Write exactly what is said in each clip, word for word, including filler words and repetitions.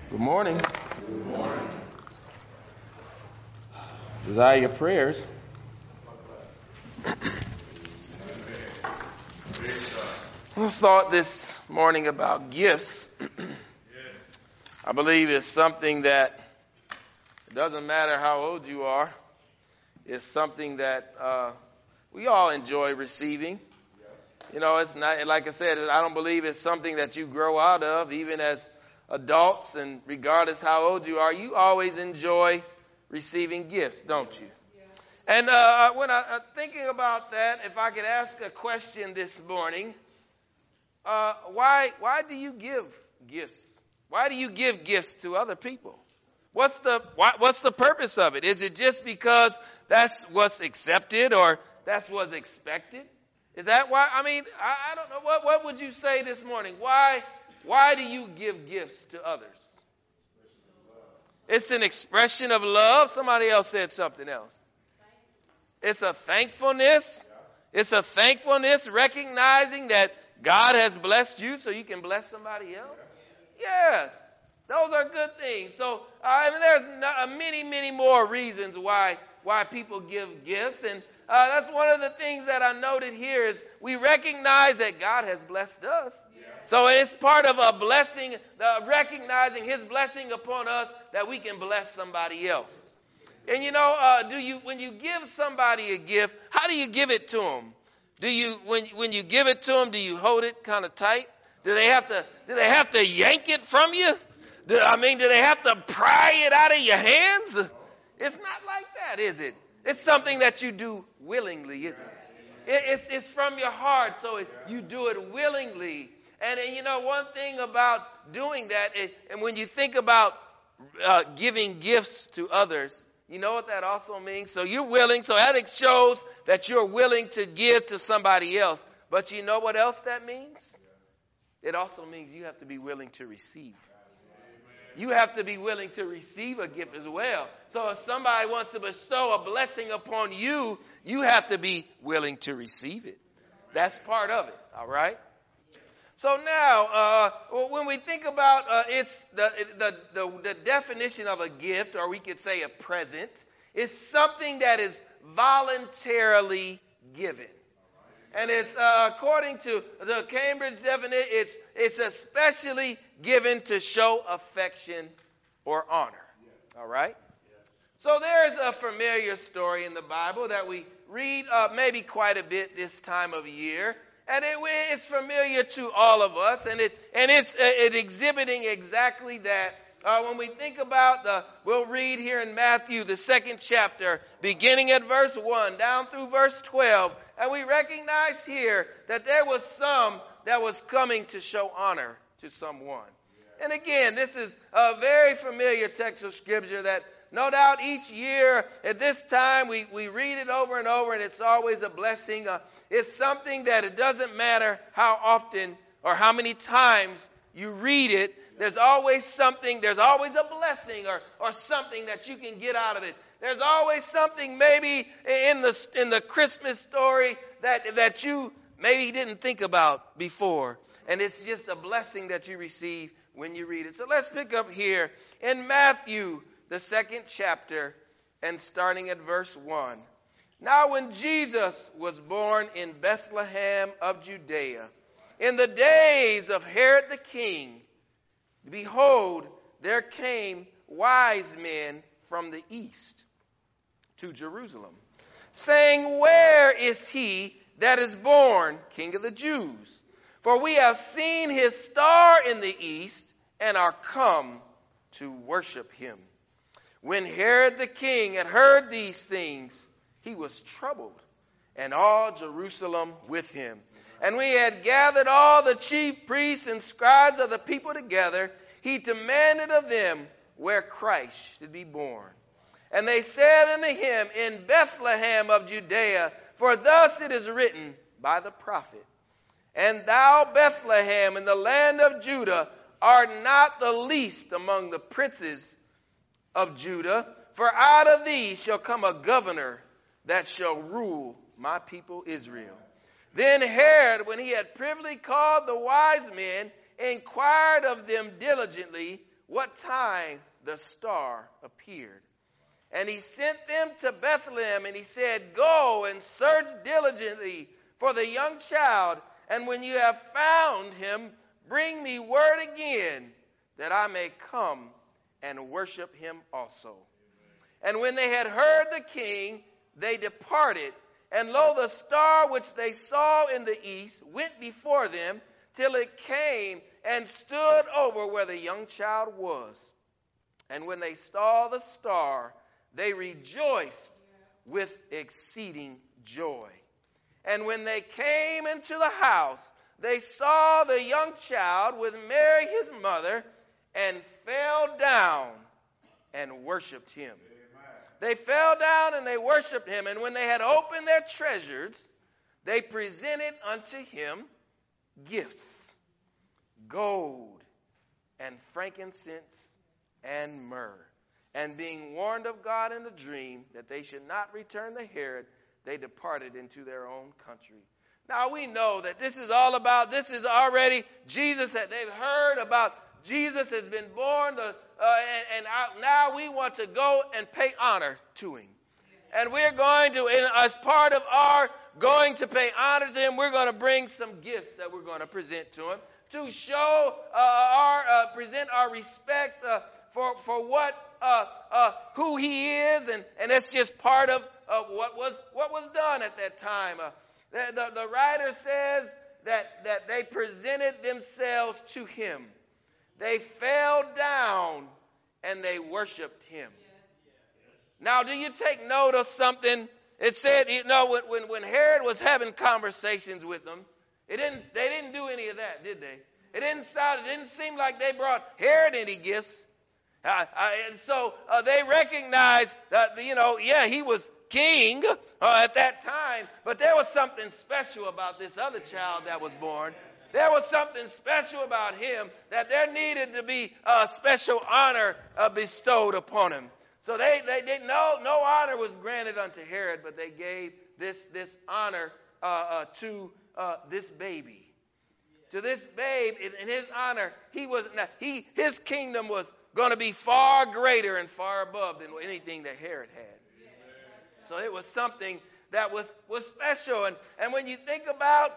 Good morning. Good morning. Desire your prayers. I thought this morning about gifts. I believe it's something that it doesn't matter how old you are. It's something that uh, we all enjoy receiving. You know, it's not, like I said, I don't believe it's something that you grow out of, even as adults, and regardless how old you are, you always enjoy receiving gifts, don't you? Yeah. And uh, when I, uh, thinking about that, if I could ask a question this morning, uh, why why do you give gifts? Why do you give gifts to other people? What's the why, what's the purpose of it? Is it just because that's what's accepted or that's what's expected? Is that why? I mean, I, I don't know. What what would you say this morning? Why? Why do you give gifts to others? It's an expression of love. Somebody else said something else. It's a thankfulness. It's a thankfulness, recognizing that God has blessed you so you can bless somebody else. Yes, those are good things. So I mean, there's not, many, many more reasons why why people give gifts. And uh, that's one of the things that I noted here is we recognize that God has blessed us. So it's part of a blessing, uh, recognizing His blessing upon us that we can bless somebody else. And you know, uh, do you when you give somebody a gift, how do you give it to them? Do you when when you give it to them, do you hold it kind of tight? Do they have to do they have to yank it from you? Do, I mean, do they have to pry it out of your hands? It's not like that, is it? It's something that you do willingly, isn't it? it it's it's from your heart, so it, you do it willingly. And, and you know, one thing about doing that, is, and when you think about uh, giving gifts to others, you know what that also means? So you're willing, so that shows that you're willing to give to somebody else. But you know what else that means? It also means you have to be willing to receive. You have to be willing to receive a gift as well. So if somebody wants to bestow a blessing upon you, you have to be willing to receive it. That's part of it, all right? So now, uh, when we think about uh, it's the, the the the definition of a gift, or we could say a present, is something that is voluntarily given, and it's uh, according to the Cambridge definition, it's it's especially given to show affection or honor. All right. So there's a familiar story in the Bible that we read uh, maybe quite a bit this time of year. And it, it's familiar to all of us, and it and it's uh, it exhibiting exactly that. Uh, when we think about the, we'll read here in Matthew, the second chapter, beginning at verse one, down through verse twelve, and we recognize here that there was some that was coming to show honor to someone. And again, this is a very familiar text of Scripture that no doubt each year at this time we, we read it over and over, and it's always a blessing. Uh, it's something that it doesn't matter how often or how many times you read it. There's always something, there's always a blessing or, or something that you can get out of it. There's always something maybe in the in the Christmas story that, that you maybe didn't think about before. And it's just a blessing that you receive when you read it. So let's pick up here in Matthew, the second chapter, and starting at verse one. Now when Jesus was born in Bethlehem of Judea, in the days of Herod the king, behold, there came wise men from the east to Jerusalem, saying, where is he that is born King of the Jews? For we have seen his star in the east and are come to worship him. When Herod the king had heard these things, he was troubled, and all Jerusalem with him. And when he had gathered all the chief priests and scribes of the people together, he demanded of them where Christ should be born. And they said unto him, in Bethlehem of Judea, for thus it is written by the prophet, and thou, Bethlehem, in the land of Judah, art not the least among the princes of Judah, for out of thee shall come a governor that shall rule my people Israel. Then Herod, when he had privily called the wise men, inquired of them diligently what time the star appeared. And he sent them to Bethlehem, and he said, "Go and search diligently for the young child, and when you have found him, bring me word again, that I may come and worship him also." And when they had heard the king, they departed. And lo, the star which they saw in the east went before them, till it came and stood over where the young child was. And when they saw the star, they rejoiced with exceeding joy. And when they came into the house, they saw the young child with Mary his mother, and fell down and worshipped him. Amen. They fell down and they worshipped him. And when they had opened their treasures, they presented unto him gifts, gold and frankincense and myrrh. And being warned of God in a dream that they should not return to Herod, they departed into their own country. Now we know that this is all about, this is already Jesus, that they've heard about Jesus has been born, uh, uh, and, and now we want to go and pay honor to him. And we're going to, and as part of our going to pay honor to him, we're going to bring some gifts that we're going to present to him to show uh, our, uh, present our respect uh, for, for what, uh, uh, who he is, and, and it's just part of uh, what was, what was done at that time. Uh, the, the, the writer says that, that they presented themselves to him. They fell down and they worshiped him. Now, do you take note of something? It said, you know, when, when Herod was having conversations with them, it didn't, they didn't do any of that, did they? It didn't sound, it didn't seem like they brought Herod any gifts. Uh, uh, and so uh, they recognized that, you know, yeah, he was king uh, at that time, but there was something special about this other child that was born. There was something special about him, that there needed to be a special honor uh, bestowed upon him. So they, they didn't know, no honor was granted unto Herod, but they gave this, this honor uh, uh, to uh, this baby. To this babe, in, in his honor, he was, he, his kingdom was going to be far greater and far above than anything that Herod had. So it was something that was, was special. And, and when you think about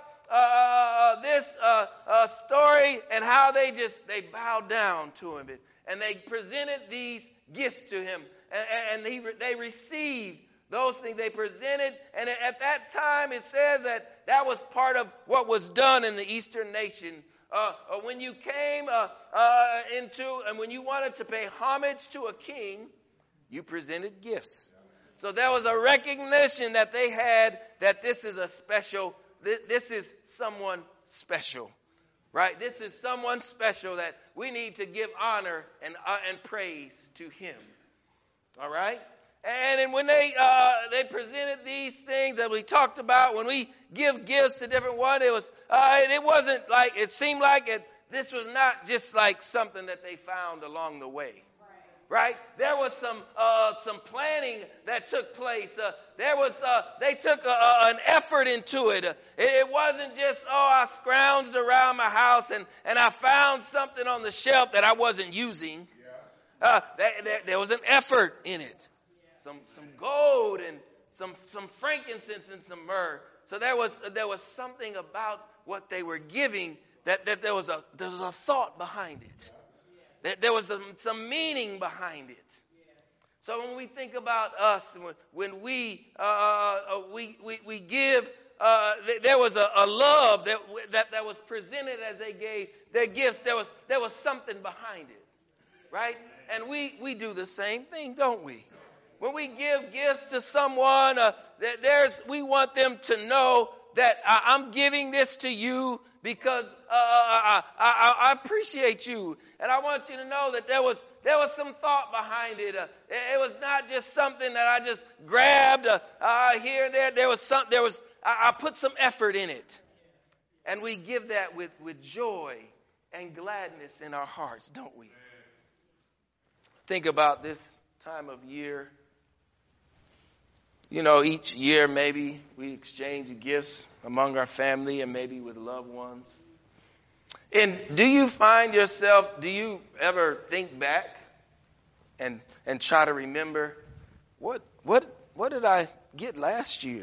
uh, this uh, uh, story and how they just, they bowed down to him, and they presented these gifts to him, and, and he, they received those things they presented. And at that time, it says that that was part of what was done in the Eastern nation. Uh, when you came uh, uh, into, and when you wanted to pay homage to a king, you presented gifts. So there was a recognition that they had that this is a special, this, this is someone special, right? This is someone special that we need to give honor and uh, and praise to him. All right? And then when they uh, they presented these things that we talked about, when we give gifts to different ones, it was uh, it wasn't like, it seemed like it. This was not just like something that they found along the way, right? There was some uh, some planning that took place. Uh, there was uh, they took a, a, an effort into it. Uh, it. It wasn't just, oh, I scrounged around my house and and I found something on the shelf that I wasn't using. Uh, there, there, there was an effort in it. Some some gold and some some frankincense and some myrrh. So there was there was something about what they were giving that, that there was a there was a thought behind it. That there was some, some meaning behind it. So when we think about us, when, when we uh, we, we we give, uh, there was a, a love that, that that was presented as they gave their gifts. There was there was something behind it, right? And we we do the same thing, don't we? When we give gifts to someone, uh, there's we want them to know that I'm giving this to you because uh, I, I, I appreciate you, and I want you to know that there was there was some thought behind it. Uh, it, it was not just something that I just grabbed uh, uh, here and there. There was some. There was I, I put some effort in it, and we give that with with joy and gladness in our hearts, don't we? Think about this time of year. You know, each year maybe we exchange gifts among our family and maybe with loved ones. And do you find yourself, do you ever think back and and try to remember what what what did I get last year?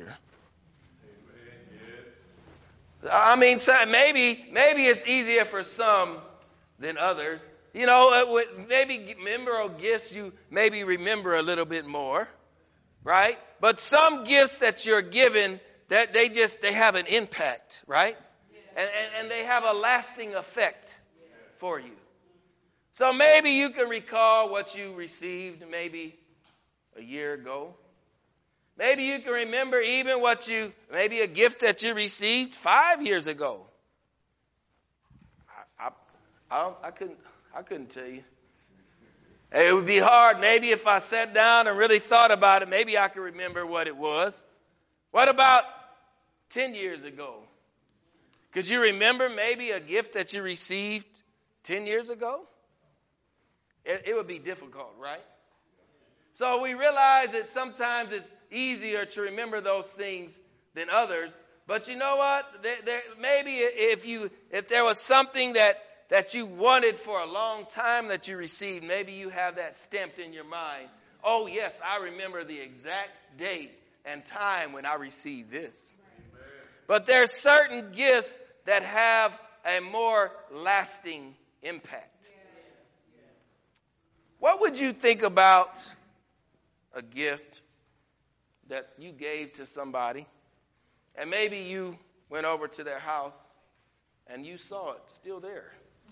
I mean, maybe maybe it's easier for some than others. You know, maybe memorable gifts you maybe remember a little bit more, right? But some gifts that you're given, that they just they have an impact, right? And, and, and they have a lasting effect for you. So maybe you can recall what you received maybe a year ago. Maybe you can remember even what you, maybe a gift that you received five years ago. I, I, I, I couldn't, I couldn't tell you. It would be hard. Maybe if I sat down and really thought about it, maybe I could remember what it was. What about ten years ago? Could you remember maybe a gift that you received ten years ago? It, it would be difficult, right? So we realize that sometimes it's easier to remember those things than others. But you know what? There, there, maybe if you if there was something that, that you wanted for a long time that you received, maybe you have that stamped in your mind. Oh, yes, I remember the exact date and time when I received this. But there's certain gifts that have a more lasting impact. What would you think about a gift that you gave to somebody, and maybe you went over to their house and you saw it still there?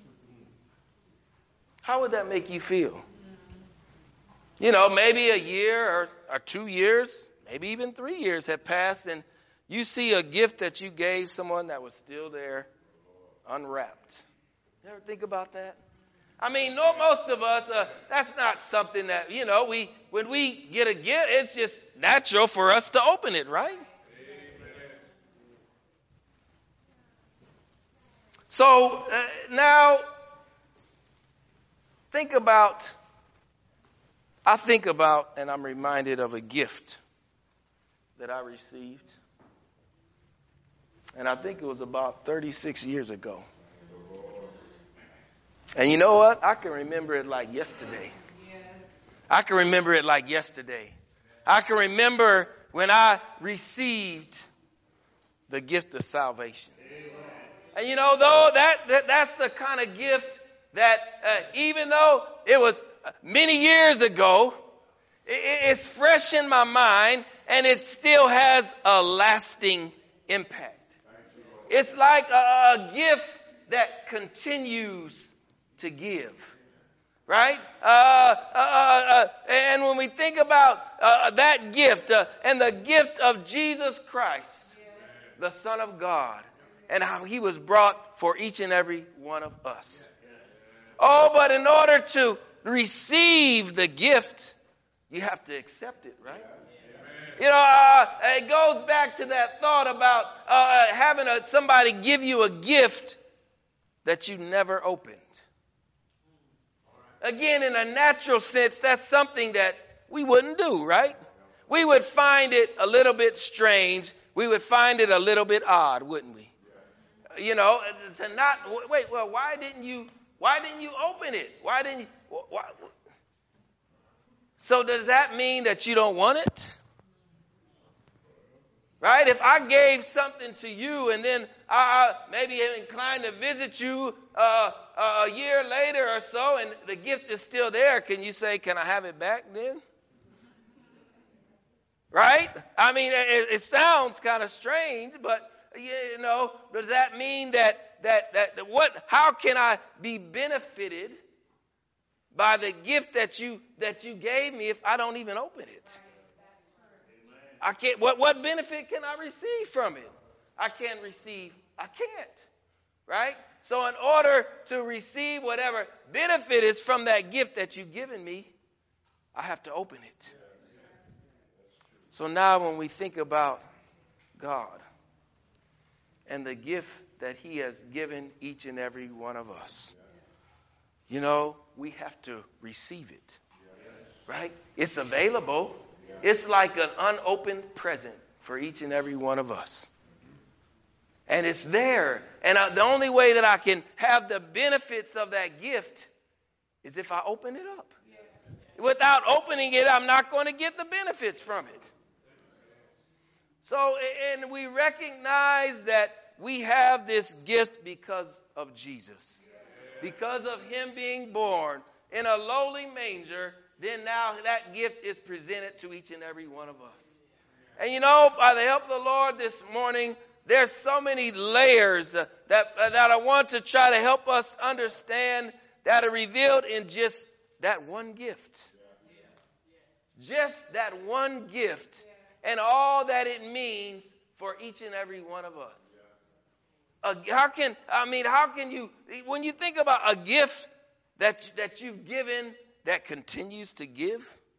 How would that make you feel? You know, maybe a year or, or two years, maybe even three years have passed, and you see a gift that you gave someone that was still there, unwrapped. You ever think about that? I mean, no, most of us, uh, that's not something that, you know, we when we get a gift, it's just natural for us to open it, right? Amen. So uh, now, think about, I think about, and I'm reminded of a gift that I received. And I think it was about thirty-six years ago. And you know what? I can remember it like yesterday. I can remember it like yesterday. I can remember when I received the gift of salvation. And you know, though, that, that that's the kind of gift that uh, even though it was many years ago, it, it's fresh in my mind and it still has a lasting impact. It's like a, a gift that continues to give, right? Uh, uh, uh, and when we think about uh, that gift uh, and the gift of Jesus Christ, the Son of God, and how he was brought for each and every one of us. Oh, but in order to receive the gift, you have to accept it, right? You know, uh, it goes back to that thought about uh, having a, somebody give you a gift that you never opened. Again, in a natural sense, that's something that we wouldn't do, right? We would find it a little bit strange. We would find it a little bit odd, wouldn't we? You know, to not, wait, well, why didn't you, why didn't you open it? Why didn't you, why? So does that mean that you don't want it? Right? If I gave something to you and then I maybe am inclined to visit you uh, a year later or so and the gift is still there, can you say, can I have it back then? Right? I mean, it, it sounds kind of strange, but, you know, does that mean that, that, that, that what, how can I be benefited by the gift that you, that you gave me if I don't even open it? I can't, what, what benefit can I receive from it? I can't receive, I can't, right? So in order to receive whatever benefit is from that gift that you've given me, I have to open it. So now when we think about God and the gift that he has given each and every one of us, you know, we have to receive it, right? It's available. It's like an unopened present for each and every one of us. And it's there. And I, the only way that I can have the benefits of that gift is if I open it up. Without opening it, I'm not going to get the benefits from it. So, and we recognize that we have this gift because of Jesus. Because of him being born in a lowly manger, then now that gift is presented to each and every one of us. And you know, by the help of the Lord this morning, there's so many layers uh, that, uh, that I want to try to help us understand that are revealed in just that one gift. Just that one gift and all that it means for each and every one of us. Uh, how can, I mean, how can you, when you think about a gift that, that you've given that continues to give,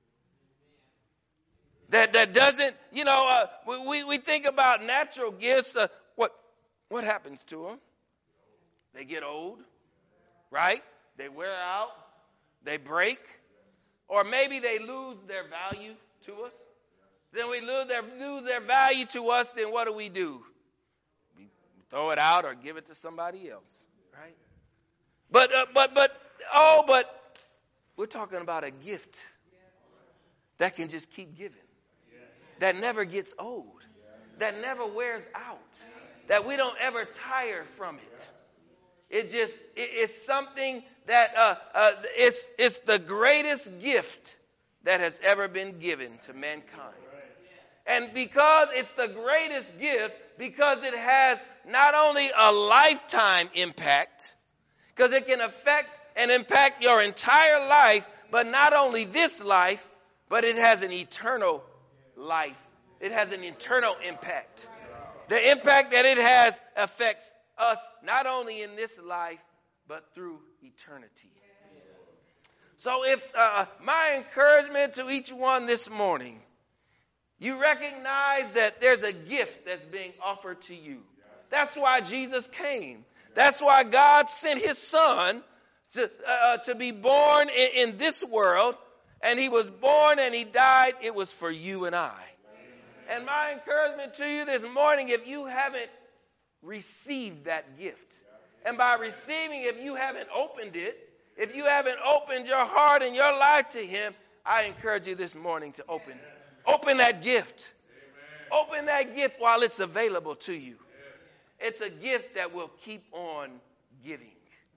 that, that doesn't, you know, uh, we, we think about natural gifts, uh, what, what happens to them? They get old, right? They wear out, they break, or maybe they lose their value to us. Then we lose their, lose their value to us, then what do we do? We throw it out or give it to somebody else, right? But, uh, but, but, oh, but we're talking about a gift that can just keep giving, that never gets old, that never wears out, that we don't ever tire from it. It just, it, it's something that, uh, uh, it's, it's the greatest gift that has ever been given to mankind. And because it's the greatest gift, because it has not only a lifetime impact, because it can affect and impact your entire life, but not only this life, but it has an eternal life. It has an eternal impact. The impact that it has affects us not only in this life, but through eternity. So if uh, my encouragement to each one this morning, you recognize that there's a gift that's being offered to you. That's why Jesus came. That's why God sent his son to, uh, to be born in, in this world. And he was born and he died. It was for you and I. And my encouragement to you this morning, if you haven't received that gift, and by receiving, if you haven't opened it, if you haven't opened your heart and your life to him, I encourage you this morning to open it. Open that gift. Amen. Open that gift while it's available to you. Yes. It's a gift that will keep on giving.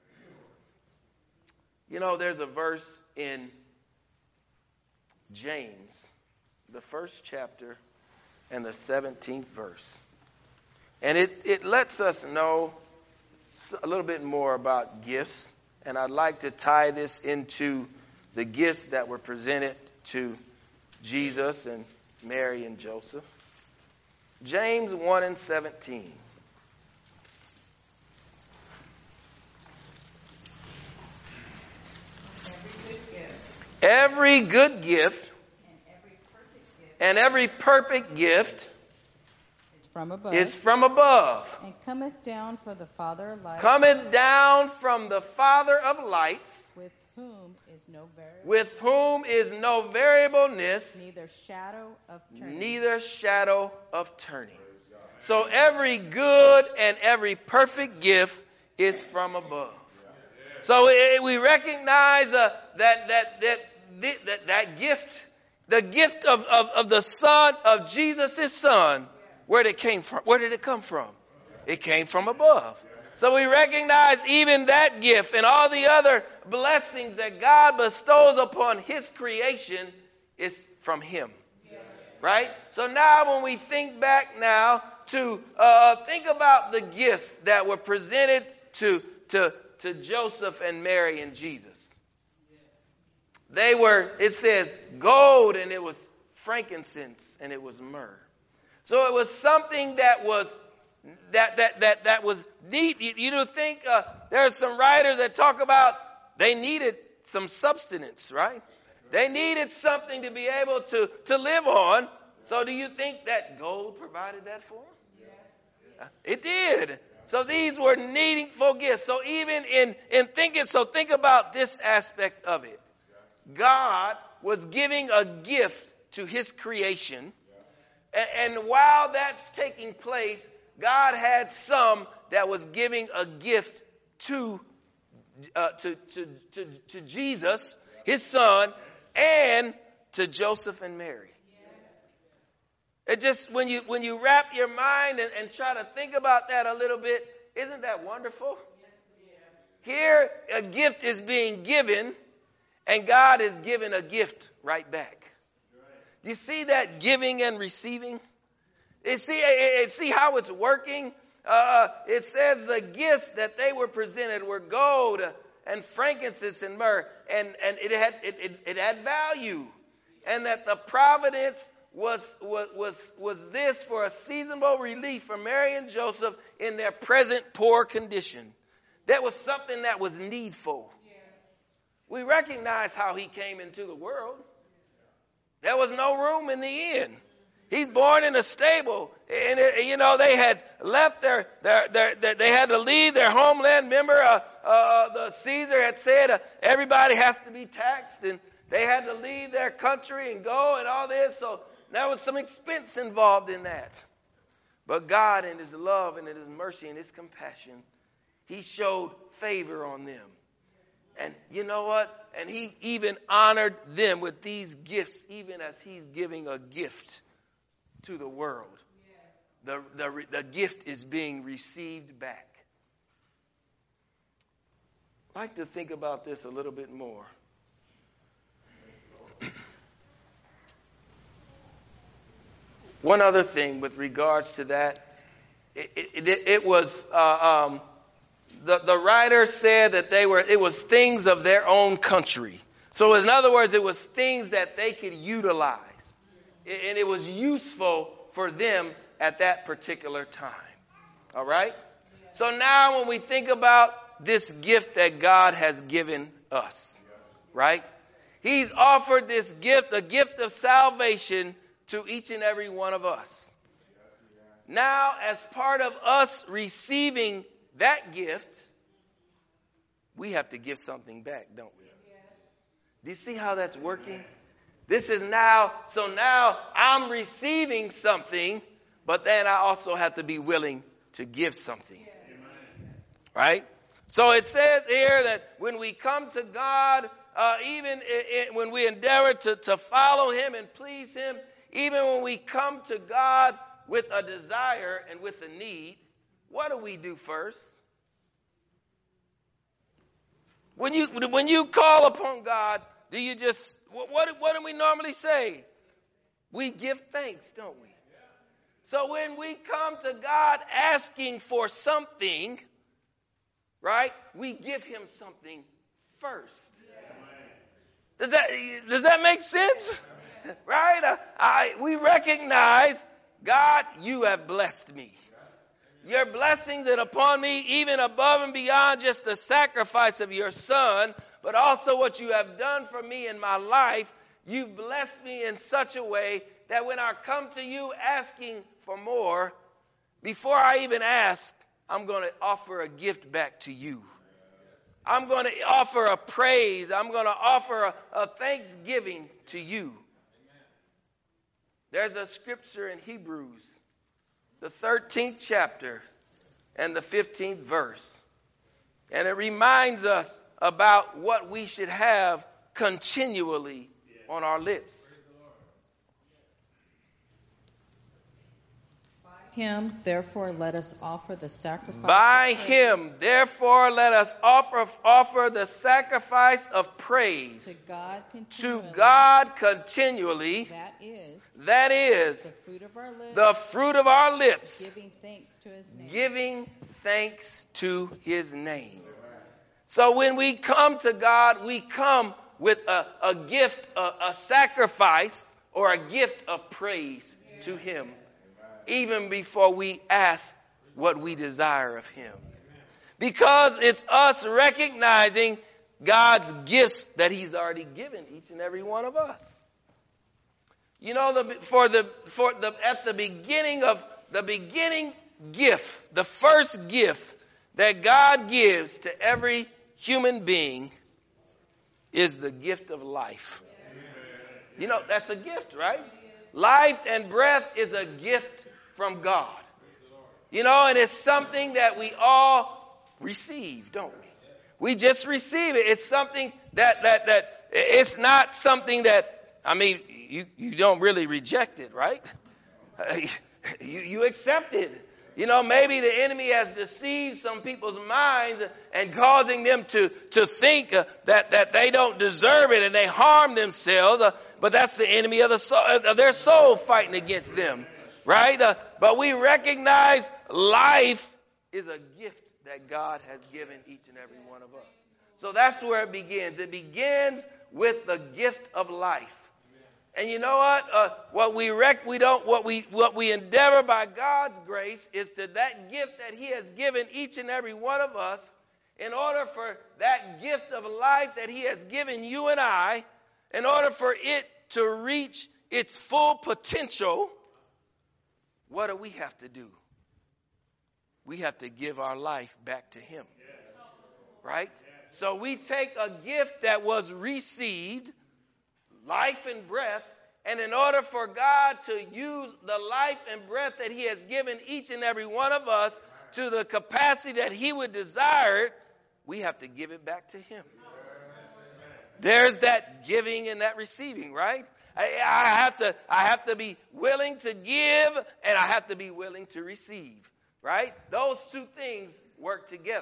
You know, there's a verse in James, the first chapter and the seventeenth verse. And it, it lets us know a little bit more about gifts. And I'd like to tie this into the gifts that were presented to Jesus and Mary and Joseph. James one and seventeen. Every good gift and every perfect gift is from above. Is from above. And cometh down from the Father of lights. Cometh down from the Father of lights. With whom is no variable. With whom is no variableness. Neither shadow of turning. Neither shadow of turning. So every good and every perfect gift is from above. So we recognize uh, that, that, that, that, that gift, the gift of, of, of the Son, of Jesus' Son, where did it came from? Where did it come from? It came from above. So we recognize even that gift and all the other blessings that God bestows upon his creation is from him. Right? So now when we think back now to uh, think about the gifts that were presented to, to, to Joseph and Mary and Jesus. They were, it says, gold and it was frankincense and it was myrrh. So it was something that was that that that that was neat. You, you think uh, there are some writers that talk about they needed some substance, right? They needed something to be able to to live on. So do you think that gold provided that for them? Uh, it did. So these were meaningful gifts. So even in in thinking, so think about this aspect of it. God was giving a gift to his creation. And while that's taking place, God had some that was giving a gift to, uh, to, to, to, to Jesus, his son, and to Joseph and Mary. It just, when you, when you wrap your mind and, and try to think about that a little bit, isn't that wonderful? Here, a gift is being given, and God is giving a gift right back. Do you see that giving and receiving? You see, see how it's working? Uh, it says the gifts that they were presented were gold and frankincense and myrrh, and, and it had it, it, it had value, and that the providence was was was was this for a seasonable relief for Mary and Joseph in their present poor condition. That was something that was needful. We recognize how he came into the world. There was no room in the inn. He's born in a stable, and you know they had left their, their, their, their they had to leave their homeland. Remember, uh, uh, the Caesar had said uh, everybody has to be taxed, and they had to leave their country and go and all this. So there was some expense involved in that. But God, in His love and in His mercy and His compassion, He showed favor on them. And you know what? And He even honored them with these gifts, even as He's giving a gift to the world. The, the, the gift is being received back. I'd like to think about this a little bit more. One other thing with regards to that, it, it, it, it was uh, um, the the writer said that they were it was things of their own country. So in other words, it was things that they could utilize, and it was useful for them at that particular time. All right. So now, when we think about this gift that God has given us, right? He's offered this gift, the gift of salvation, to each and every one of us. Now, as part of us receiving that gift, we have to give something back, don't we? Do you see how that's working? This is now, so now I'm receiving something, but then I also have to be willing to give something. Right? So it says here that when we come to God, uh, even in, in, when we endeavor to, to follow Him and please Him, even when we come to God with a desire and with a need, what do we do first? When you when you call upon God, do you just, what, what do we normally say? We give thanks, don't we? So when we come to God asking for something, right, we give Him something first. Does that, does that make sense? Right? I, I, we recognize, God, you have blessed me. Your blessings are upon me, even above and beyond just the sacrifice of your Son, but also what you have done for me in my life. You've blessed me in such a way that when I come to you asking for more, before I even ask, I'm going to offer a gift back to you. I'm going to offer a praise. I'm going to offer a, a thanksgiving to you. There's a scripture in Hebrews, the thirteenth chapter and the fifteenth verse. And it reminds us about what we should have continually on our lips. By Him, therefore, let us offer the sacrifice. By Him, therefore, let us offer offer the sacrifice of praise to God continually. To God continually. That is. That is the fruit of our lips. The fruit of our lips. Giving thanks to His name. Giving thanks to His name. So when we come to God, we come with a, a gift, a, a sacrifice, or a gift of praise to Him, even before we ask what we desire of Him. Because it's us recognizing God's gifts that He's already given each and every one of us. You know, the, for the for the at the beginning of the beginning gift, the first gift that God gives to every human being is the gift of life. You know, that's a gift, right? Life and breath is a gift from God. You know, and it's something that we all receive, don't we? We just receive it. It's something that, that, that, it's not something that, I mean, you, you don't really reject it, right? You, you accept it. You know, maybe the enemy has deceived some people's minds and causing them to, to think uh, that, that they don't deserve it and they harm themselves. Uh, but that's the enemy of, the soul, of their soul fighting against them, right? Uh, but we recognize life is a gift that God has given each and every one of us. So that's where it begins. It begins with the gift of life. And you know what? Uh, what we rec- we don't what we what we endeavor by God's grace is to that gift that He has given each and every one of us. In order for that gift of life that He has given you and I, in order for it to reach its full potential, what do we have to do? We have to give our life back to Him, right? So we take a gift that was received, life and breath, and in order for God to use the life and breath that He has given each and every one of us to the capacity that He would desire it, we have to give it back to Him. There's that giving and that receiving, right? I, I have to, I have to be willing to give, and I have to be willing to receive, right? Those two things work together.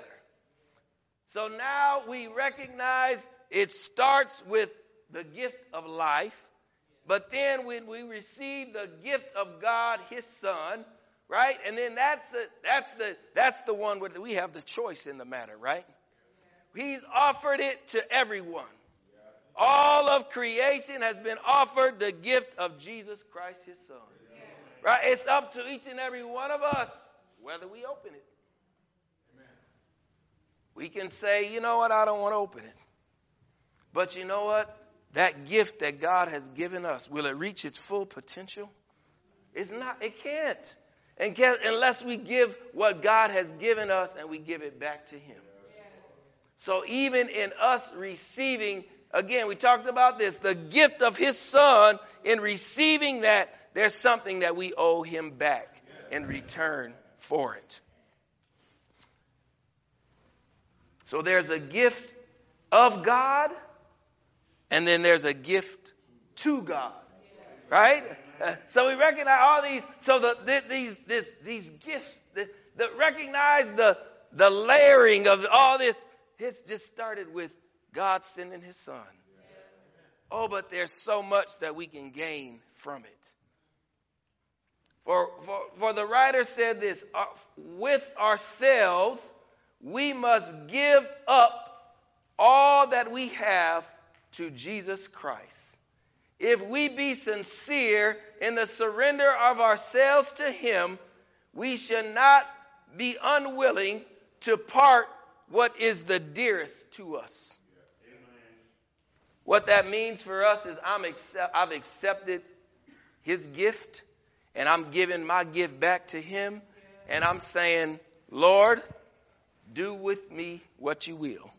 So now we recognize it starts with the gift of life, but then when we receive the gift of God, His Son, right? And then that's a, that's the that's the one where we have the choice in the matter, right? He's offered it to everyone. All of creation has been offered the gift of Jesus Christ, His Son. Right? It's up to each and every one of us whether we open it. We can say, you know what, I don't want to open it. But you know what? That gift that God has given us, will it reach its full potential? It's not. It can't. And can't, unless we give what God has given us and we give it back to Him. So even in us receiving, again, we talked about this, the gift of His Son, in receiving that, there's something that we owe Him back in return for it. So there's a gift of God, and then there's a gift to God, right? Uh, so we recognize all these. So the, the, these this, these gifts, the, the recognize the the layering of all this. It's just started with God sending His Son. Oh, but there's so much that we can gain from it. For for, for the writer said this: uh, with ourselves, we must give up all that we have to Jesus Christ. If we be sincere in the surrender of ourselves to Him, we should not be unwilling to part what is the dearest to us. What that means for us is I'm accept, I've accepted His gift, and I'm giving my gift back to Him, and I'm saying, Lord, do with me what you will.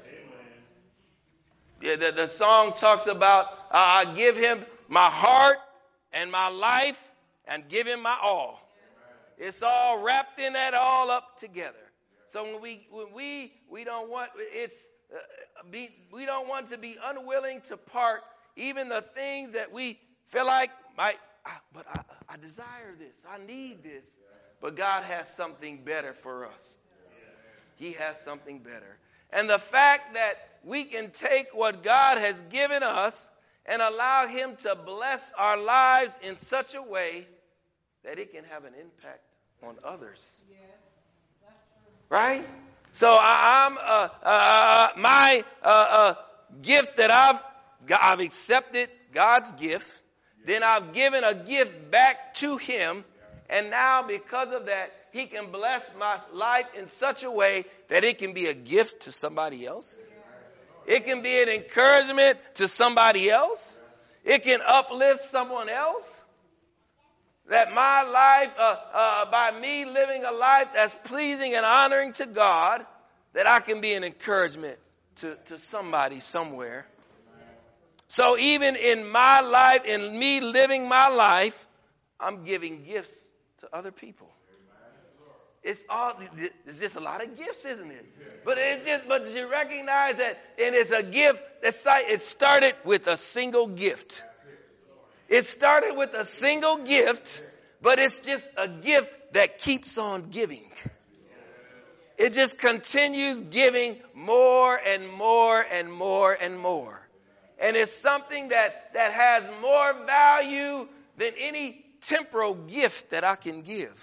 Yeah, the, the song talks about, uh, I give Him my heart and my life and give Him my all. It's all wrapped in that all up together. So when we when we we don't want it's uh, be we don't want to be unwilling to part even the things that we feel like might. Ah, but I, I desire this. I need this. But God has something better for us. He has something better. And the fact that we can take what God has given us and allow Him to bless our lives in such a way that it can have an impact on others. Right? So I, I'm uh, uh, my uh, uh, gift that I've I've accepted God's gift. Then I've given a gift back to Him, and now because of that, He can bless my life in such a way that it can be a gift to somebody else. It can be an encouragement to somebody else. It can uplift someone else. That my life, uh, uh, by me living a life that's pleasing and honoring to God, that I can be an encouragement to, to somebody somewhere. So even in my life, in me living my life, I'm giving gifts to other people. it's all, it's just a lot of gifts, isn't it? But it just, but you recognize that, and it's a gift that's like, it started with a single gift. It started with a single gift, but it's just a gift that keeps on giving. It just continues giving more and more and more and more. And it's something that, that has more value than any temporal gift that I can give.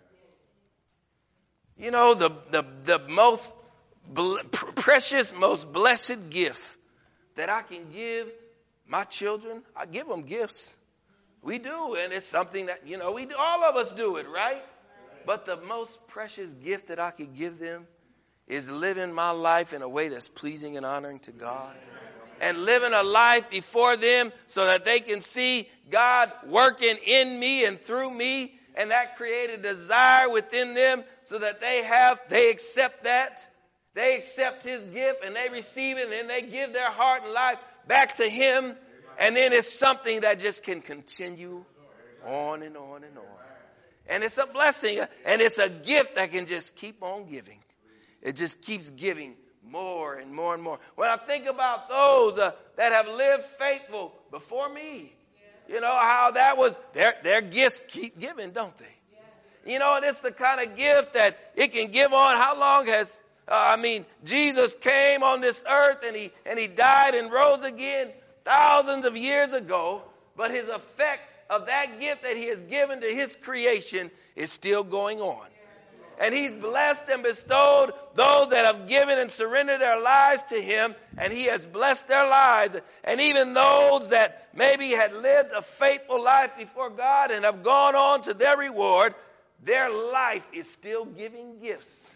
You know, the, the, the most bl- precious, most blessed gift that I can give my children, I give them gifts. We do, and it's something that, you know, we do, all of us do it, right? But the most precious gift that I could give them is living my life in a way that's pleasing and honoring to God. And living a life before them so that they can see God working in me and through me. And that create a desire within them so that they have, they accept that. They accept His gift and they receive it and then they give their heart and life back to Him. And then it's something that just can continue on and on and on. And it's a blessing. And it's a gift that can just keep on giving. It just keeps giving more and more and more. When I think about those uh, that have lived faithful before me, you know, how that was, their, their gifts keep giving, don't they? You know, and it's the kind of gift that it can give on. How long has, uh, I mean, Jesus came on this earth and he, and he died and rose again thousands of years ago, but his effect of that gift that he has given to his creation is still going on. And He's blessed and bestowed those that have given and surrendered their lives to Him. And He has blessed their lives. And even those that maybe had lived a faithful life before God and have gone on to their reward, their life is still giving gifts.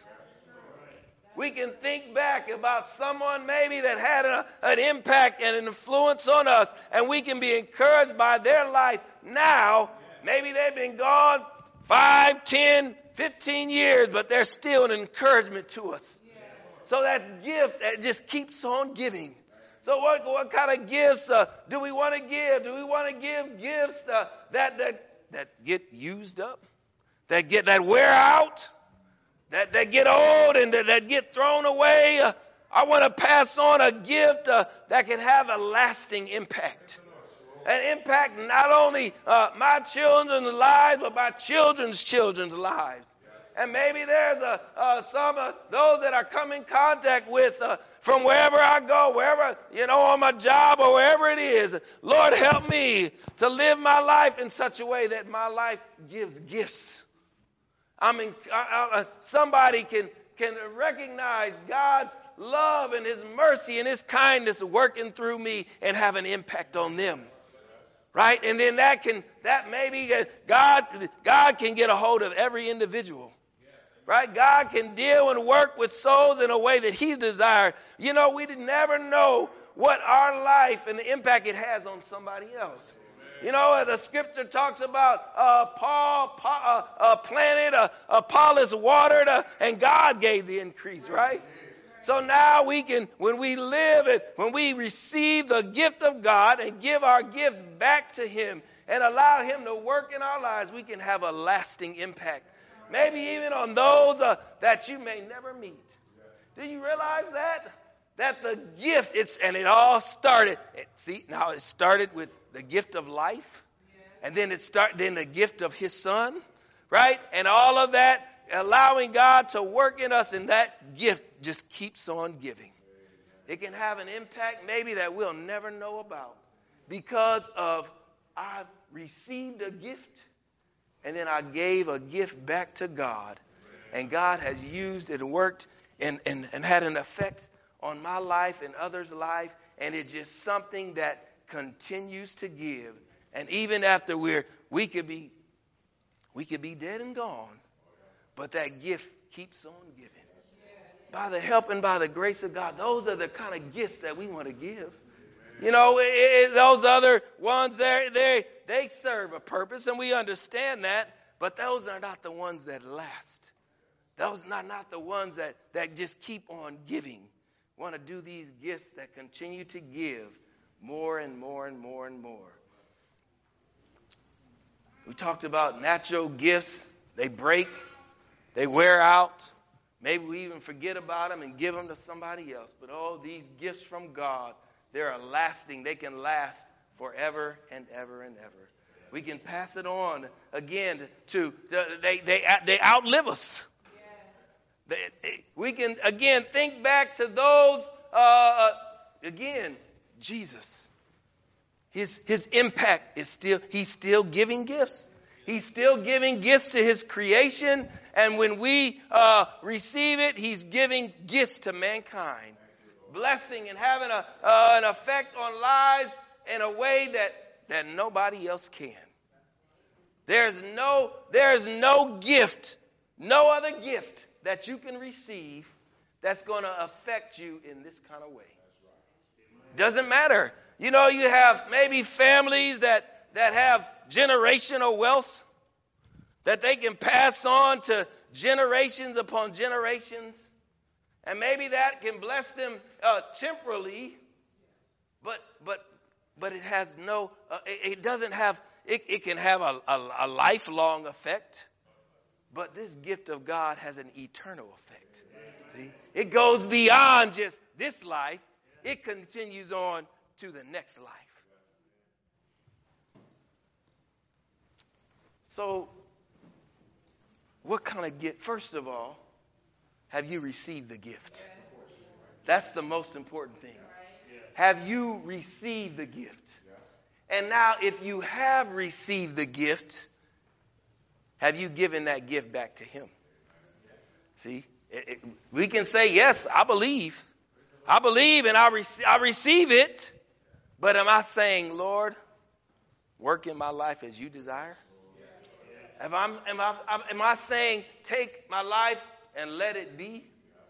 We can think back about someone maybe that had a, an impact and an influence on us. And we can be encouraged by their life now. Maybe they've been gone five, ten, fifteen years, but they're still an encouragement to us. So that gift that just keeps on giving. So what, what kind of gifts uh, do we want to give? Do we want to give gifts uh, that, that, that get used up? That get, that wear out? That, that get old and that, that get thrown away? Uh, I want to pass on a gift uh, that can have a lasting impact. An impact not only uh, my children's lives, but my children's children's lives. And maybe there's a, uh, some of those that I come in contact with uh, from wherever I go, wherever, you know, on my job or wherever it is. Lord, help me to live my life in such a way that my life gives gifts. I mean, I, I, somebody can, can recognize God's love and His mercy and His kindness working through me and have an impact on them. Right? And then that can, that maybe God, God can get a hold of every individual. Right? God can deal and work with souls in a way that He's desired. You know, we never know what our life and the impact it has on somebody else. You know, the scripture talks about uh, Paul uh, uh, planted, uh, Apollos watered, uh, and God gave the increase, right? So now we can, when we live it, when we receive the gift of God and give our gift back to Him and allow Him to work in our lives, we can have a lasting impact. Maybe even on those uh, that you may never meet. Do you realize that? That the gift, it's, and it all started, it, see, now it started with the gift of life. And then it started, then the gift of His Son, right? And all of that, allowing God to work in us, and that gift just keeps on giving. It can have an impact maybe that we'll never know about because of I've received a gift and then I gave a gift back to God, and God has used it and worked and, and, and had an effect on my life and others' life, and it's just something that continues to give. And even after we're we could be we could be dead and gone, but that gift keeps on giving. By the help and by the grace of God, those are the kind of gifts that we want to give. You know, it, it, those other ones, they they they serve a purpose, and we understand that. But those are not the ones that last. Those are not, not the ones that, that just keep on giving. We want to do these gifts that continue to give more and more and more and more. We talked about natural gifts. They break. They wear out. Maybe we even forget about them and give them to somebody else. But oh, these gifts from God, they're lasting. They can last forever and ever and ever. We can pass it on again to, they, they, they outlive us. They, they, we can, again, think back to those, uh, again, Jesus. His, his impact is still, he's still giving gifts. He's still giving gifts to his creation. And when we uh, receive it, he's giving gifts to mankind. Blessing and having a, uh, an effect on lives in a way that, that nobody else can. There's no, there's no gift, no other gift that you can receive that's going to affect you in this kind of way. Doesn't matter. You know, you have maybe families that, that have generational wealth that they can pass on to generations upon generations. And maybe that can bless them uh, temporarily, but but but it has no, uh, it, it doesn't have, it, it can have a, a, a lifelong effect. But this gift of God has an eternal effect. See? It goes beyond just this life. It continues on to the next life. So, what kind of gift? First of all, have you received the gift? That's the most important thing. Have you received the gift? And now, if you have received the gift, have you given that gift back to him? See, it, it, we can say, yes, I believe. I believe and I, rec- I receive it. But am I saying, Lord, work in my life as you desire? Am I, am I, am I saying, take my life and let it be?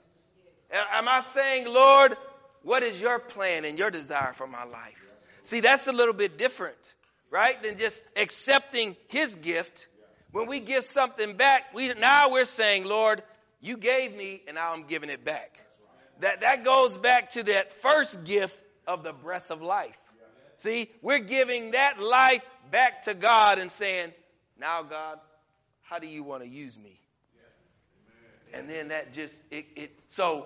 Am I saying, Lord, what is your plan and your desire for my life? See, that's a little bit different, right, than just accepting his gift. When we give something back, we now we're saying, Lord, you gave me and now I'm giving it back. That, that goes back to that first gift of the breath of life. See, we're giving that life back to God and saying, now, God, how do you want to use me? And then that just, it, it so,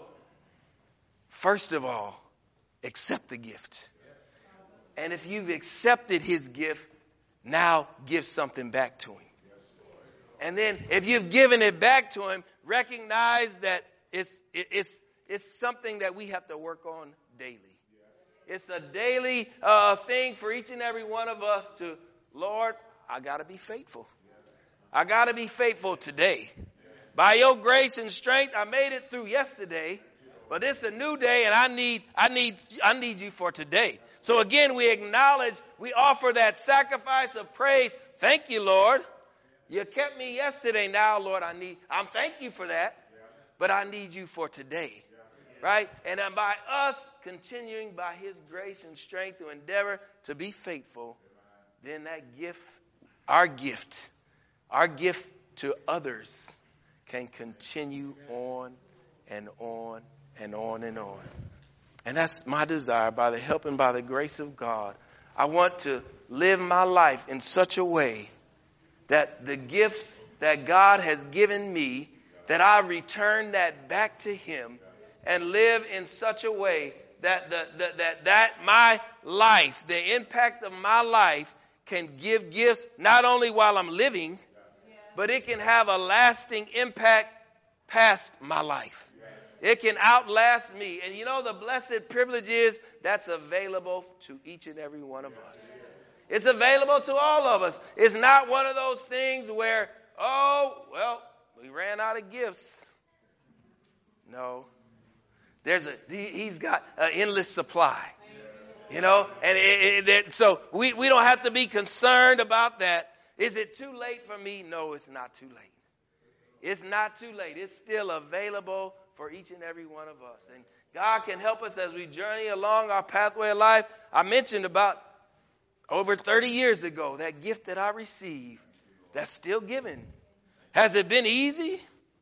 first of all, accept the gift. And if you've accepted his gift, now give something back to him. And then if you've given it back to him, recognize that it's, it, it's, it's something that we have to work on daily. It's a daily uh, thing for each and every one of us to, Lord, I got to be faithful. I got to be faithful today. By your grace and strength, I made it through yesterday, but it's a new day and I need, I need, I need you for today. So again, we acknowledge, we offer that sacrifice of praise. Thank you, Lord. You kept me yesterday. Now, Lord, I need, I'm thank you for that, but I need you for today. Right? And by us continuing by his grace and strength to endeavor to be faithful, then that gift, our gift, our gift to others can continue on and on and on and on. And that's my desire, by the help and by the grace of God. I want to live my life in such a way that the gifts that God has given me, that I return that back to him and live in such a way that the, the, that that my life, the impact of my life can give gifts not only while I'm living, but it can have a lasting impact past my life. It can outlast me. And you know, the blessed privilege is that's available to each and every one of us. It's available to all of us. It's not one of those things where, oh, well, we ran out of gifts. No. There's a, he's got an endless supply. You know, and it, it, it, so we, we don't have to be concerned about that. Is it too late for me? No, it's not too late. It's not too late. It's still available for each and every one of us. And God can help us as we journey along our pathway of life. I mentioned about over thirty years ago, that gift that I received, that's still given. Has it been easy?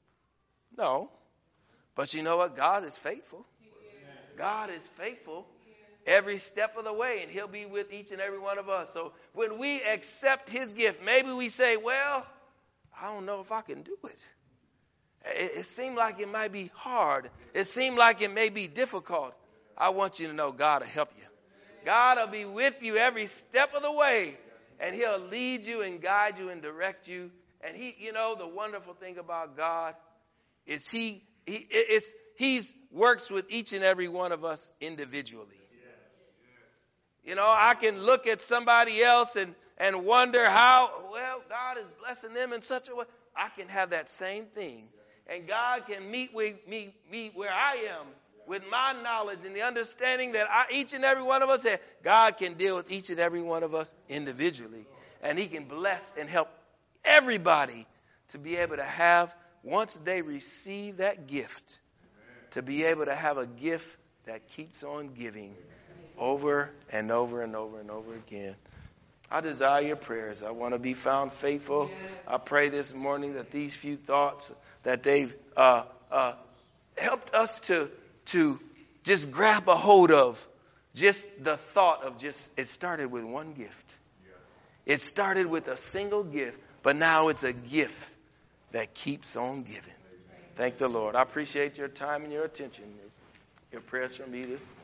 No. But you know what? God is faithful. God is faithful every step of the way, and he'll be with each and every one of us. So when we accept his gift, maybe we say, well, I don't know if I can do it. It, it seemed like it might be hard. It seemed like it may be difficult. I want you to know God will help you. God will be with you every step of the way. And he'll lead you and guide you and direct you. And he, you know, the wonderful thing about God is he, he it's, he's works with each and every one of us individually. You know, I can look at somebody else and, and wonder how, well, God is blessing them in such a way. I can have that same thing. And God can meet with me, meet where I am with my knowledge and the understanding that I, each and every one of us have. God can deal with each and every one of us individually. And he can bless and help everybody to be able to have, once they receive that gift, to be able to have a gift that keeps on giving over and over and over and over again. I desire your prayers. I want to be found faithful. I pray this morning that these few thoughts, that they've uh, uh, helped us to, to just grab a hold of just the thought of just, it started with one gift. It started with a single gift, but now it's a gift that keeps on giving. Thank the Lord. I appreciate your time and your attention. Your prayers for me this